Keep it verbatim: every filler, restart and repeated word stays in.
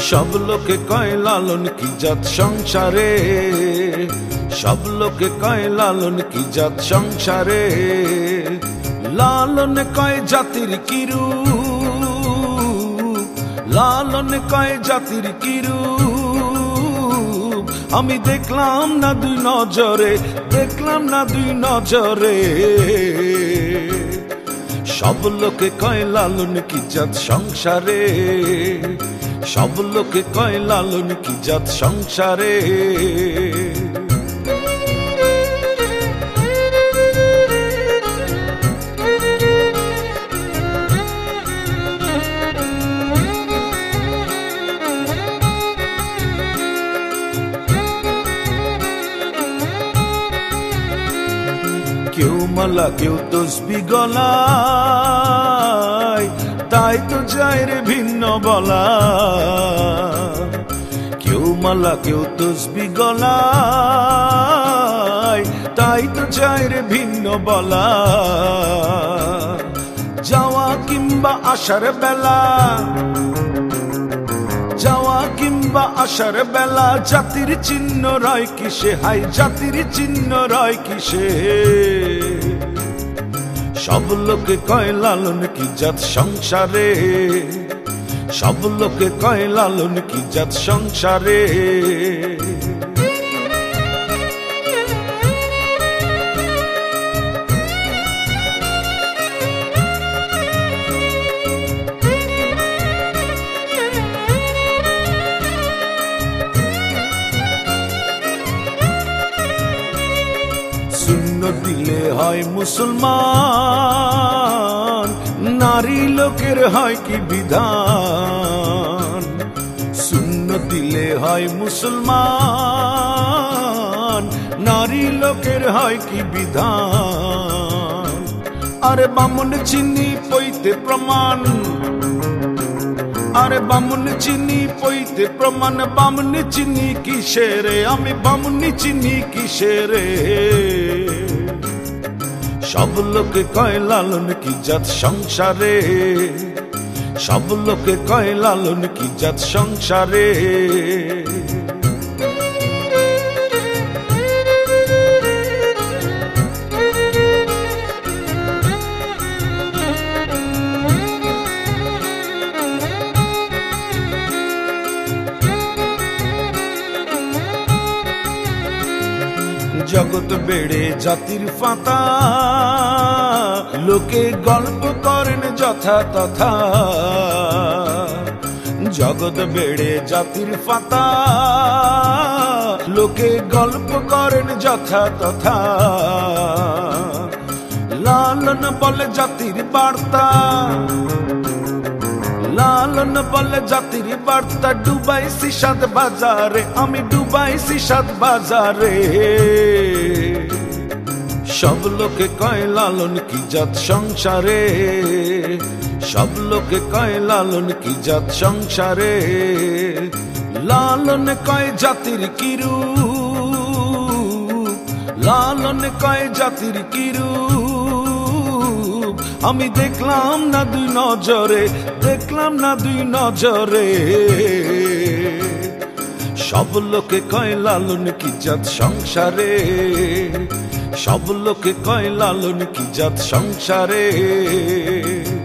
সব লোকে কয় লালন কি জাত সংসারে, সব লোকে কয় লালন কি জাত সংসারে। লালন কয় জাতির কিরু, লালন কয় জাতির কিরু। আমি দেখলাম না দুই নজরে, দেখলাম না দুই নজরে। সব লোকে কয় লালন কি জাত সংসারে, সব লোকে কয় লালন কি জাত সংসারে। কেউ মালা কেউ তসবি গলায়, তাই তো যায় রে ভিন্ন বলা। কেউ মালা কেউ তসবি গলায়, তাই তো যায় রে ভিন্ন বলা। যাওয়া কিংবা আসার বেলা, যাওয়া কিংবা আসার বেলা, জাতির চিহ্ন রয় কিসে, হাই জাতির চিহ্ন রয় কিসে। সব লোকে কয় লালন কি জাত সংসারে, সব লোকে কয় লালন কি জাত সংসারে। শূন্য দিলে হয় মুসলমান, নারী লোকের হয় কি বিধান। শূন্য দিলে হয় মুসলমান, নারী লোকের হয় কি বিধান। আরে বামুন চিনি পইতে প্রমাণ, আরে বামুন চিনি পইতে প্রমাণ। বামুন চিনি কিসেরে, আমি বামুন চিনি কিসেরে। সব লোকে কয় লালন কি জাত সংসারে, সব লোকে কয় লালন কি জাত সংসারে। জগৎ বেড়ে জাতির ফাতা, লোকে গল্প করেন যথা তথা। জগৎ বেড়ে জাতির ফাতা, লোকে গল্প করেন যথা তথা। লালন বলে জাতির বার্তা, লালন বলে জাতির বার্তা। ডুবাইছি সাত বাজারে, আমি ডুবাইছি সাত বাজারে। সব লোকে কয় লালন কি জাত সংসারে, সব লোকে কয় লালন কি জাত সংসারে। লালন কয় জাতির কিরু, লালন কয় জাতির কিরু। আমি দেখলাম না দুই নজরে, দেখলাম না দুই নজরে। সব লোকে কয় লালন কি জাত সংসারে, সব লোকে কয় লালন কি জাত সংসারে।